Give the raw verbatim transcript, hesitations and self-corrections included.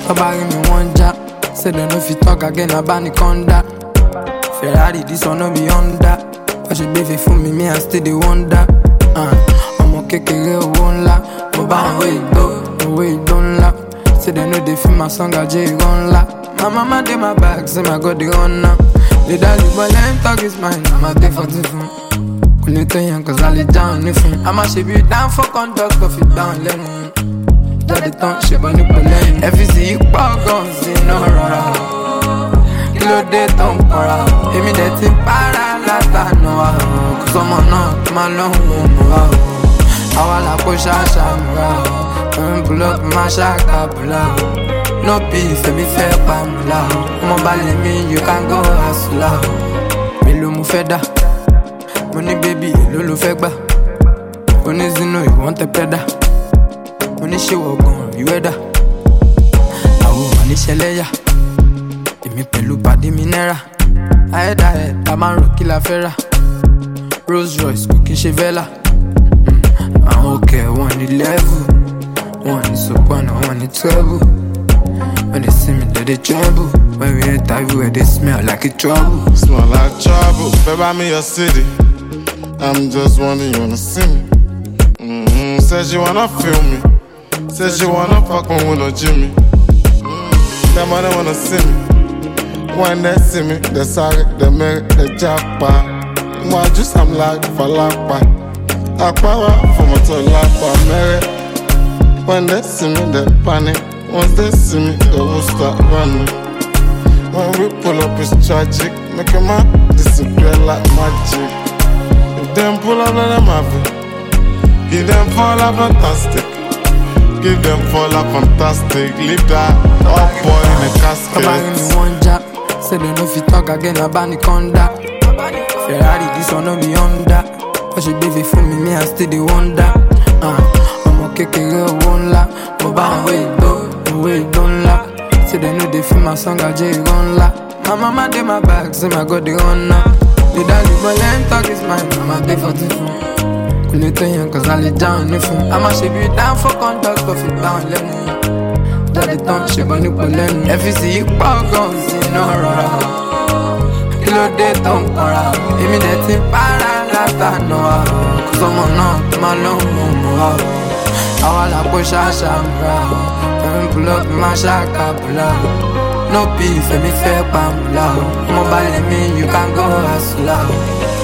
Somebody me one jack. Say they no fit talk again about the conda. Ferrari, this one no be Honda. I should be for me, me I still the wonder. Uh, I'm okay, one la. But by the way it go, the way it don't la. Say they know they feel my song, I J run la. My mama did my back, say my God they on now. The daddy boy let him talk his mind, I'm a day for different. Couldn't tell you cause I lay down anything. I'ma shape you down for conduct, off it down, let me. Daddy don't shape on the plane. F C you pop guns, see no rara. Kilo de ton para. Emi de ti para lata no ah. Cause I'm on up, my long one. I wanna push a shamra. When pull up my shaka pull up. No beef, me fair pamla. Mobile me, you can go hustler. Melo mu feda. Money baby, lolo fegba. Money zino, you want a peda. Money she walk on, you weather. Awo money sheleya. Emi pẹ̀lú pàdé mi náírà. Ahead ahead, a máa ń rò kí la fẹ́ rà. Rolls Royce kò kí n ṣe Vela. Àwọn òkè wọn ní level. Wọ́n ní soprano, wọ́n ní treble. When they see me, they, they tremble. When we enter everywhere, they smell like a trouble. Smell like trouble. Baby, I'm in your city. I'm just wondering, you wanna see me? Mm-hmm. Says you wanna feel me. Says you wanna fuck me with no Jimmy. Mm-hmm. Them other wanna see me. When they see me, they sorry, they make the jackpot. Moi, just I'm like for lapa. I power from a to lapa, marry. When they see me, they panic. Once they see me, they will start running. When we pull up, it's tragic. Make a man disappear like magic. If them pull up, let them have it. Give them fall up fantastic. Give them fall up fantastic. Leave that up boy in a casket. Somebody me one jack. Say they no fit talk again about the conda. Ferrari, this one no be Honda. I should be for me, me I still the wonder. Uh, I'm okay, one la. But by the way it go, the way it don't la. Say they know they feel my song, I J run la. My mama did my back, say my God they on now. The daddy boy let him talk his mind, I'm a day for different. Couldn't tell you cause I lay down anything. I'ma shape you down for conduct, off it down, let me. Daddy don't shape on the pollen. F C you pop guns, see no rara. Kilo de ton para. Emi de ti para lata no ah. Cause I'm on up, my long one. I wanna push a shamra. When pull up my shaka pull up. No beef, me fair pamla. Mobile me, you can go hustler.